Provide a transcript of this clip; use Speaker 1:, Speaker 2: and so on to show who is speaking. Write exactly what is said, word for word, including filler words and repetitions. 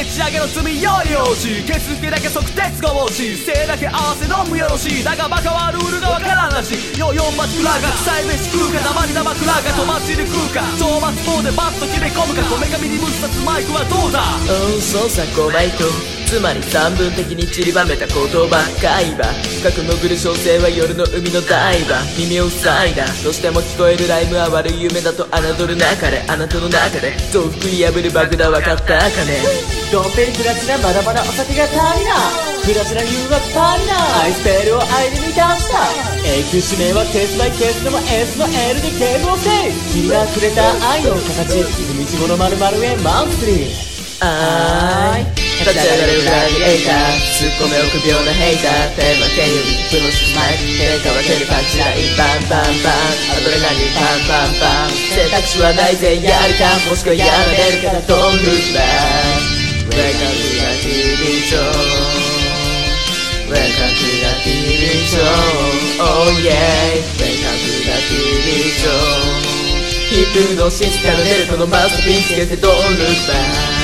Speaker 1: でっち上げの罪よりよしケツけだけ即鉄が欲しいせいだけ合わせ飲むよろしいだがバカはルールがわからんらしいよよんばつクラが臭い飯食うか生に生クラがとばっちり食うか懲罰法でバッと決め込むかこめかみにぶっ刺すマイクはどうだ
Speaker 2: うんそうさコバイトつまり三分的に散りばめた言葉海馬深く潜る小生は夜の海のダイバー耳を塞いだどうしても聞こえるライムは悪い夢だと侮る中であなたの中で豆腐食い破るバグだ分かったかね
Speaker 3: ドンペリプラチナまだまだお酒が足りないプラチナ誘惑足りないアイスペールを相手に出した永久指名はケースバイケースでも S の L でゲームをセーブ君がくれた愛の形道子の〇〇へマンスリー
Speaker 2: あーい立ち上がるグラディエーター突っ込め臆病なヘイターテーマ剣よりプロスマイル変化は手にパンチラインバンバンバンアドレナリンパンパンパン選択肢はないぜやるかもしくはやられるからドンルーバー Welcome to the ティーブイ show Welcome to the ティーブイ show Oh yeah Welcome to the ティーブイ show ヒップノシスから出るこのマスターピース消せドンルーバー